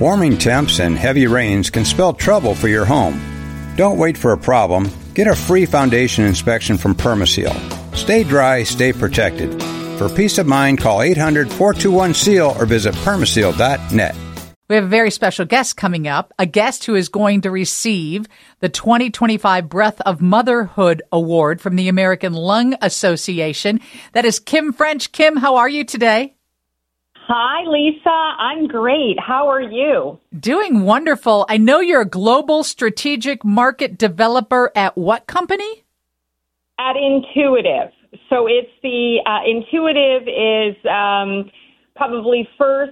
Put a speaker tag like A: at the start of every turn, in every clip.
A: Warming temps and heavy rains can spell trouble for your home. Don't wait for a problem. Get a free foundation inspection from Permaseal. Stay dry, stay protected. For peace of mind, call 800-421-SEAL or visit permaseal.net.
B: We have a very special guest coming up, a guest who is going to receive the 2025 Breath of Motherhood Award from the American Lung Association. That is Kim French. Kim, how are you today?
C: Hi, Lisa. I'm great. How are you?
B: Doing wonderful. I know you're a global strategic market developer at what company?
C: At Intuitive. So it's the Intuitive is probably first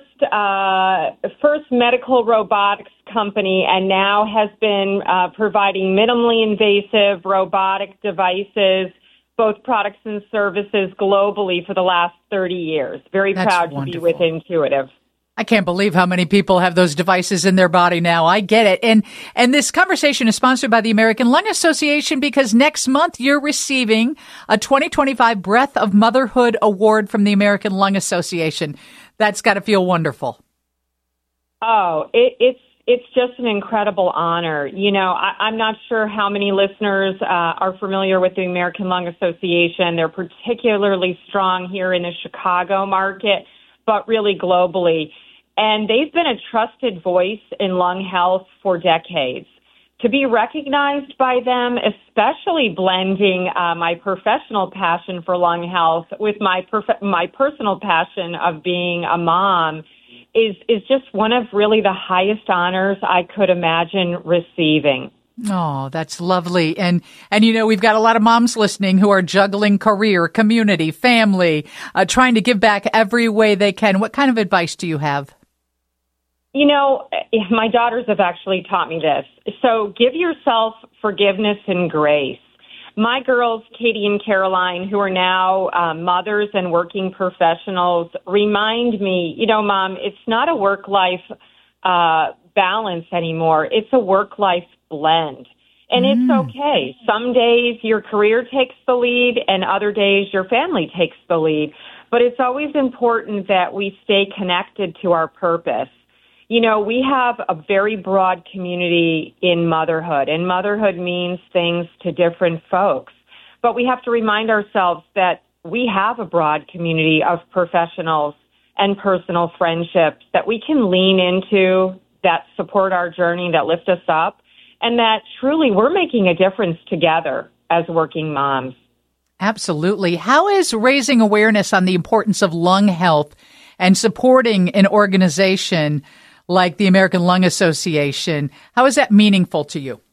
C: medical robotics company, and now has been providing minimally invasive robotic devices, both products and services globally for the last 30 years. Very
B: That's
C: proud
B: wonderful.
C: to be with Intuitive.
B: I can't believe how many people have those devices in their body now. I get it. And this conversation is sponsored by the American Lung Association because next month you're receiving a 2025 Breath of Motherhood Award from the American Lung Association. That's got to feel wonderful.
C: Oh, it's just an incredible honor. You know, I'm not sure how many listeners are familiar with the American Lung Association. They're particularly strong here in the Chicago market, but really globally. And they've been a trusted voice in lung health for decades. To be recognized by them, especially blending my professional passion for lung health with my personal passion of being a mom, is just one of really the highest honors I could imagine receiving.
B: Oh, that's lovely. And you know, we've got a lot of moms listening who are juggling career, community, family, trying to give back every way they can. What kind of advice do you have?
C: You know, my daughters have actually taught me this. So give yourself forgiveness and grace. My girls, Katie and Caroline, who are now mothers and working professionals, remind me, you know, Mom, it's not a work-life balance anymore. It's a work-life blend. And it's okay. Some days your career takes the lead and other days your family takes the lead. But it's always important that we stay connected to our purpose. You know, we have a very broad community in motherhood, and motherhood means things to different folks. But we have to remind ourselves that we have a broad community of professionals and personal friendships that we can lean into, that support our journey, that lift us up, and that truly we're making a difference together as working moms.
B: Absolutely. How is raising awareness on the importance of lung health and supporting an organization like the American Lung Association, how is that meaningful to you?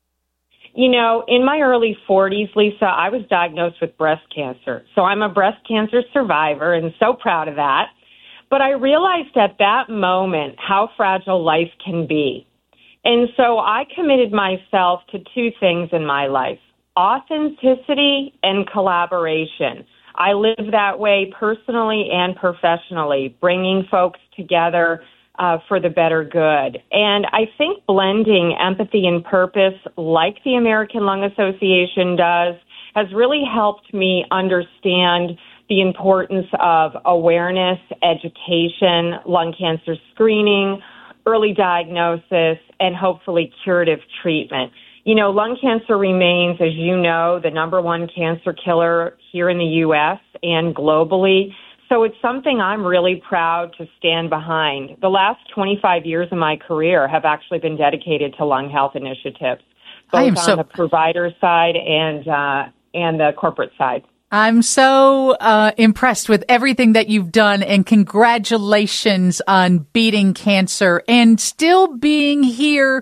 C: You know, in my early 40s, Lisa, I was diagnosed with breast cancer. So I'm a breast cancer survivor and so proud of that. But I realized at that moment how fragile life can be. And so I committed myself to two things in my life: authenticity and collaboration. I live that way personally and professionally, bringing folks together for the better good. And I think blending empathy and purpose, like the American Lung Association does, has really helped me understand the importance of awareness, education, lung cancer screening, early diagnosis, and hopefully curative treatment. You know, lung cancer remains, as you know, the number one cancer killer here in the U.S. and globally. So it's something I'm really proud to stand behind. The last 25 years of my career have actually been dedicated to lung health initiatives, both on the provider side and the corporate side.
B: I'm so impressed with everything that you've done, and congratulations on beating cancer and still being here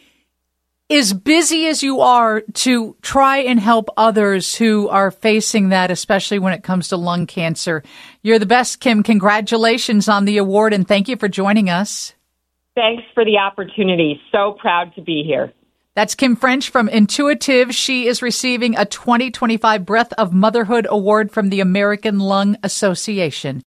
B: as busy as you are to try and help others who are facing that, especially when it comes to lung cancer. You're the best, Kim. Congratulations on the award, and thank you for joining us.
C: Thanks for the opportunity. So proud to be here.
B: That's Kim French from Intuitive. She is receiving a 2025 Breath of Motherhood Award from the American Lung Association.